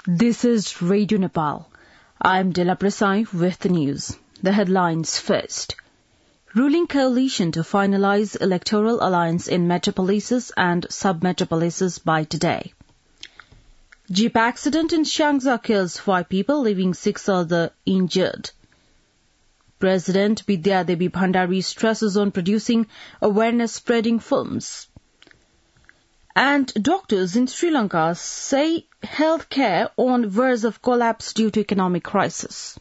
This is Radio Nepal. I'm Dela Prasai with the news. The headlines first. Ruling coalition to finalize electoral alliance in metropolises and sub-metropolises by today. Jeep accident in Xiangsa kills 5 people, leaving 6 other injured. President Bidya Devi Bhandari stresses on producing awareness-spreading films. And doctors in Sri Lanka say health care on verge of collapse due to economic crisis.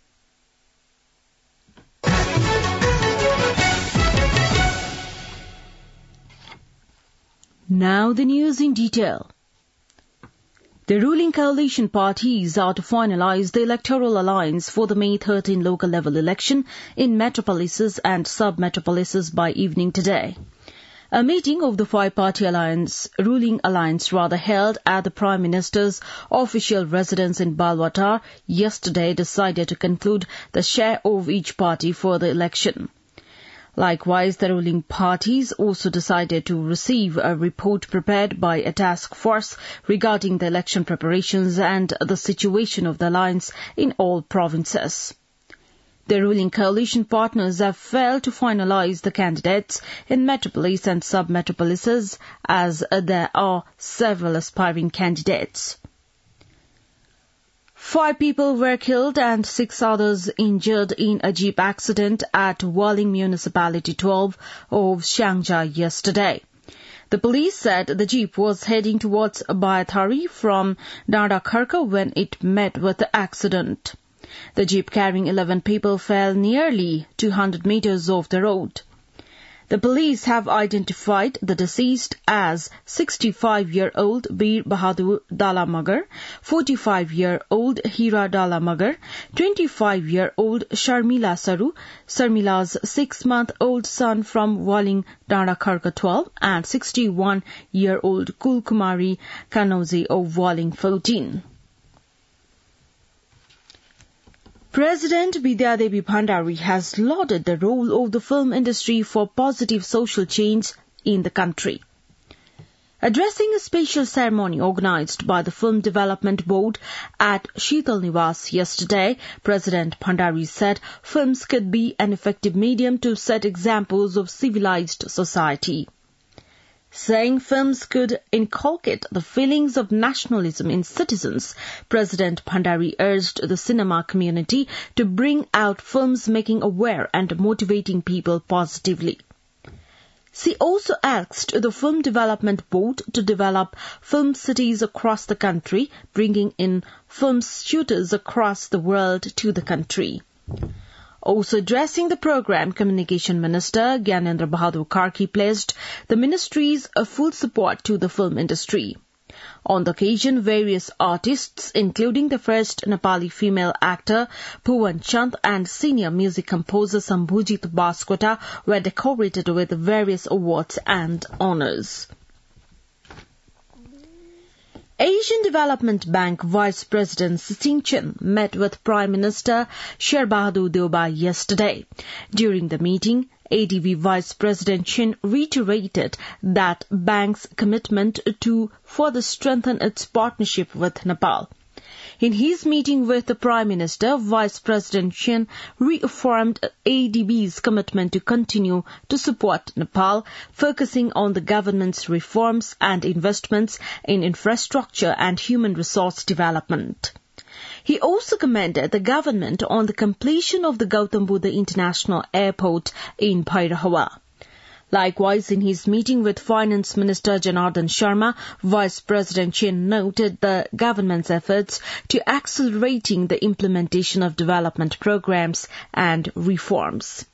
Now the news in detail. The ruling coalition parties are to finalize the electoral alliance for the May 13 local level election in metropolises and sub-metropolises by evening today. A meeting of the five-party ruling alliance held at the Prime Minister's official residence in Balwatar yesterday decided to conclude the share of each party for the election. Likewise, the ruling parties also decided to receive a report prepared by a task force regarding the election preparations and the situation of the alliance in all provinces. The ruling coalition partners have failed to finalize the candidates in metropolis and sub-metropolises as there are several aspiring candidates. 5 people were killed and 6 others injured in a jeep accident at Waling Municipality 12 of Xiangsa yesterday. The police said the jeep was heading towards Bayathari from Dandakharka when it met with the accident. The jeep carrying 11 people fell nearly 200 meters off the road. The police have identified the deceased as 65-year-old Bir Bahadur Dalamagar, 45-year-old Hira Dalamagar, 25-year-old Sharmila Saru, Sarmila's 6-month-old son from Waling Dandakharka 12, and 61-year-old Kulkumari Kanozi of Waling 14. President Bidya Devi Bhandari has lauded the role of the film industry for positive social change in the country. Addressing a special ceremony organized by the Film Development Board at Sheetal Niwas yesterday, President Bhandari said films could be an effective medium to set examples of civilized society. Saying films could inculcate the feelings of nationalism in citizens, President Bhandari urged the cinema community to bring out films making aware and motivating people positively. She also asked the Film Development Board to develop film cities across the country, bringing in film shooters across the world to the country. Also addressing the program, Communication Minister Gyanendra Bahadur Karki pledged the ministry's full support to the film industry. On the occasion, various artists, including the first Nepali female actor Bhuvan Chand and senior music composer Sambhujit Baskota, were decorated with various awards and honours. Asian Development Bank Vice President Sachin Chen met with Prime Minister Sher Bahadur Deoba yesterday. During the meeting, ADB Vice President Chen reiterated that bank's commitment to further strengthen its partnership with Nepal. In his meeting with the Prime Minister, Vice President Chen reaffirmed ADB's commitment to continue to support Nepal, focusing on the government's reforms and investments in infrastructure and human resource development. He also commended the government on the completion of the Gautam Buddha International Airport in Bhairahawa. Likewise, in his meeting with Finance Minister Janardhan Sharma, Vice President Chen noted the government's efforts to accelerating the implementation of development programs and reforms.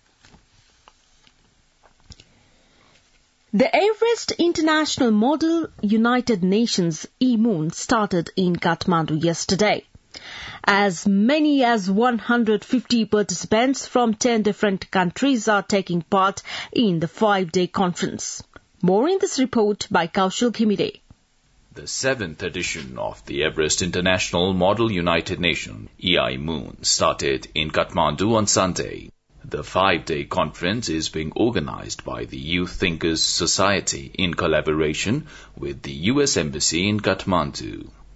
The Everest International Model United Nations e-Moon started in Kathmandu yesterday. As many as 150 participants from 10 different countries are taking part in the 5-day conference. More in this report by Kaushal Khimide. The 7th edition of the Everest International Model United Nations e-Moon started in Kathmandu on Sunday. The 5-day conference is being organized by the Youth Thinkers Society in collaboration with the U.S. Embassy in Kathmandu.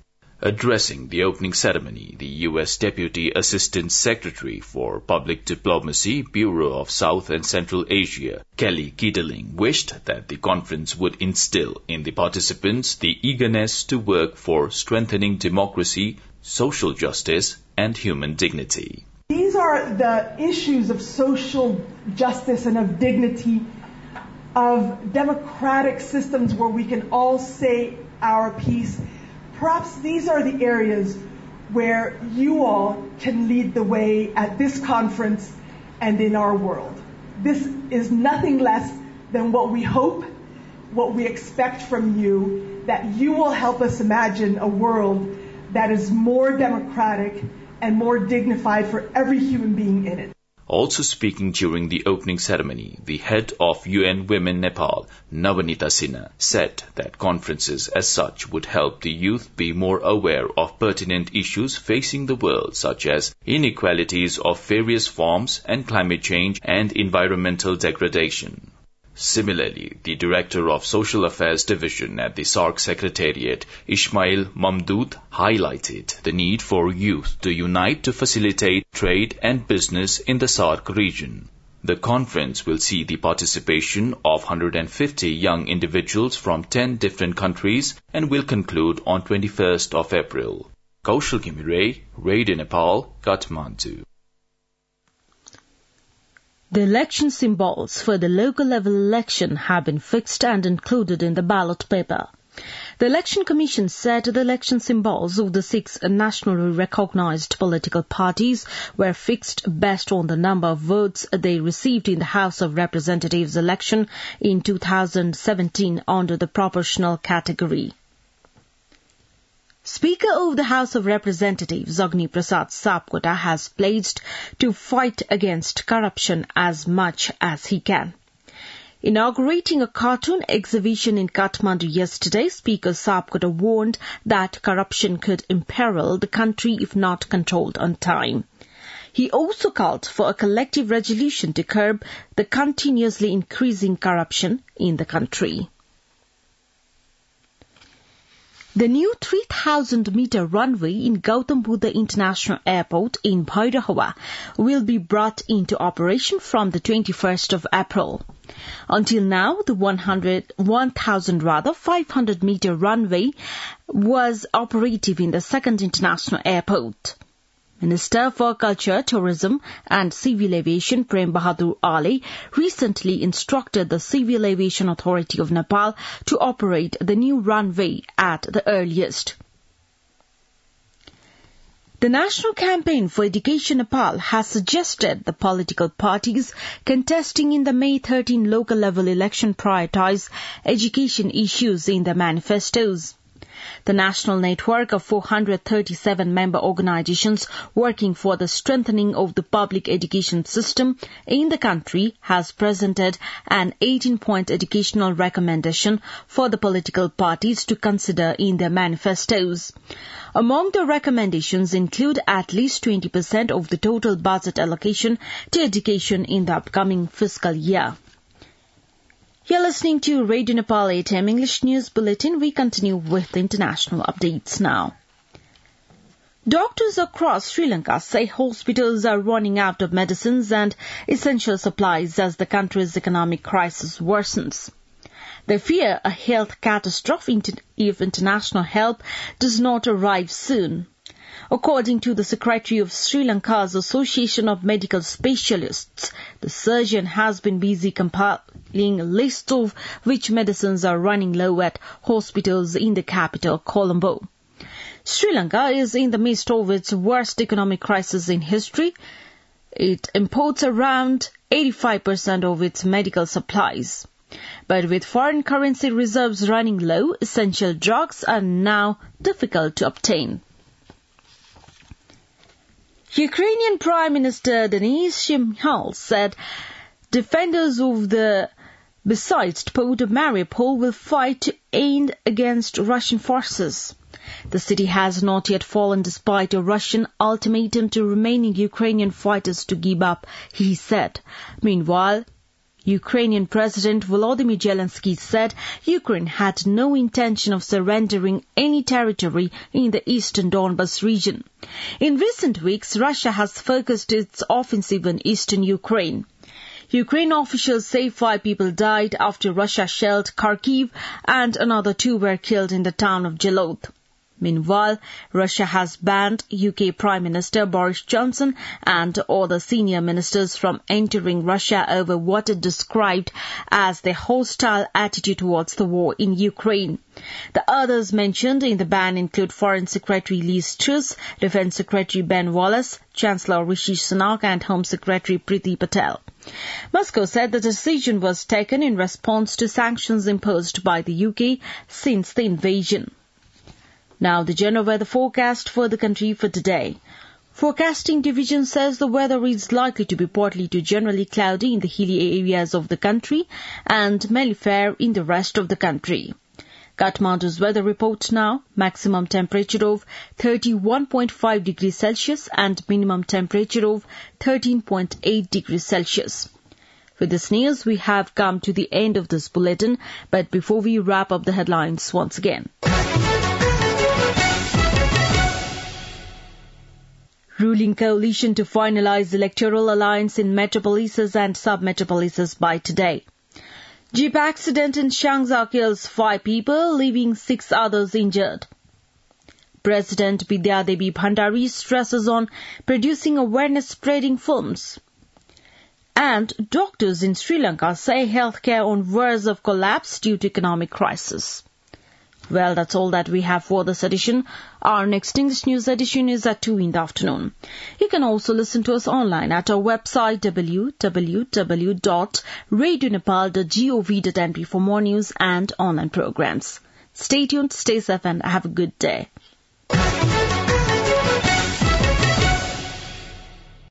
Addressing the opening ceremony, the U.S. Deputy Assistant Secretary for Public Diplomacy, Bureau of South and Central Asia, Kelly Keeterling, wished that the conference would instill in the participants the eagerness to work for strengthening democracy, social justice, and human dignity. These are the issues of social justice and of dignity, of democratic systems where we can all say our piece. Perhaps these are the areas where you all can lead the way at this conference and in our world. This is nothing less than what we hope, what we expect from you, that you will help us imagine a world that is more democratic and more dignified for every human being in it. Also speaking during the opening ceremony, the head of UN Women Nepal, Navanita Sinha, said that conferences as such would help the youth be more aware of pertinent issues facing the world, such as inequalities of various forms and climate change and environmental degradation. Similarly, the Director of Social Affairs Division at the SAARC Secretariat, Ismail Mamdoud, highlighted the need for youth to unite to facilitate trade and business in the SAARC region. The conference will see the participation of 150 young individuals from 10 different countries and will conclude on 21st of April. Kaushal Kimire, Radio Nepal, Kathmandu. The election symbols for the local level election have been fixed and included in the ballot paper. The Election Commission said the election symbols of the 6 nationally recognized political parties were fixed based on the number of votes they received in the House of Representatives election in 2017 under the proportional category. Speaker of the House of Representatives, Agni Prasad Sapkota, has pledged to fight against corruption as much as he can. Inaugurating a cartoon exhibition in Kathmandu yesterday, Speaker Sapkota warned that corruption could imperil the country if not controlled on time. He also called for a collective resolution to curb the continuously increasing corruption in the country. The new 3,000-meter runway in Gautam Buddha International Airport in Bhairahwa will be brought into operation from the 21st of April. Until now, the 500-meter runway was operative in the second international airport. Minister for Culture, Tourism and Civil Aviation Prem Bahadur Ali recently instructed the Civil Aviation Authority of Nepal to operate the new runway at the earliest. The National Campaign for Education Nepal has suggested the political parties contesting in the May 13 local level election prioritize education issues in their manifestos. The national network of 437 member organizations working for the strengthening of the public education system in the country has presented an 18-point educational recommendation for the political parties to consider in their manifestos. Among the recommendations include at least 20% of the total budget allocation to education in the upcoming fiscal year. You're listening to Radio Nepal 8am English News Bulletin. We continue with the international updates now. Doctors across Sri Lanka say hospitals are running out of medicines and essential supplies as the country's economic crisis worsens. They fear a health catastrophe if international help does not arrive soon. According to the Secretary of Sri Lanka's Association of Medical Specialists, the surgeon has been busy compiling a list of which medicines are running low at hospitals in the capital, Colombo. Sri Lanka is in the midst of its worst economic crisis in history. It imports around 85% of its medical supplies. But with foreign currency reserves running low, essential drugs are now difficult to obtain. Ukrainian Prime Minister Denis Shmyhal said defenders of the besieged port of Mariupol will fight to end against Russian forces. The city has not yet fallen despite a Russian ultimatum to remaining Ukrainian fighters to give up, he said. Meanwhile, Ukrainian President Volodymyr Zelensky said Ukraine had no intention of surrendering any territory in the eastern Donbas region. In recent weeks, Russia has focused its offensive on eastern Ukraine. Ukraine officials say 5 people died after Russia shelled Kharkiv and another 2 were killed in the town of Zhelodh. Meanwhile, Russia has banned UK Prime Minister Boris Johnson and other senior ministers from entering Russia over what it described as their hostile attitude towards the war in Ukraine. The others mentioned in the ban include Foreign Secretary Liz Truss, Defence Secretary Ben Wallace, Chancellor Rishi Sunak and Home Secretary Priti Patel. Moscow said the decision was taken in response to sanctions imposed by the UK since the invasion. Now the general weather forecast for the country for today. Forecasting division says the weather is likely to be partly to generally cloudy in the hilly areas of the country and mainly fair in the rest of the country. Kathmandu's weather report now, maximum temperature of 31.5 degrees Celsius and minimum temperature of 13.8 degrees Celsius. With this news, we have come to the end of this bulletin, but before we wrap up the headlines once again. Ruling coalition to finalize electoral alliance in metropolises and sub-metropolises by today. Jeep accident in Shangza kills 5 people, leaving 6 others injured. President Bidya Devi Bhandari stresses on producing awareness-spreading films. And doctors in Sri Lanka say healthcare on verge of collapse due to economic crisis. Well, that's all that we have for this edition. Our next English news edition is at 2 in the afternoon. You can also listen to us online at our website www.radionepal.gov.np for more news and online programs. Stay tuned, stay safe and have a good day.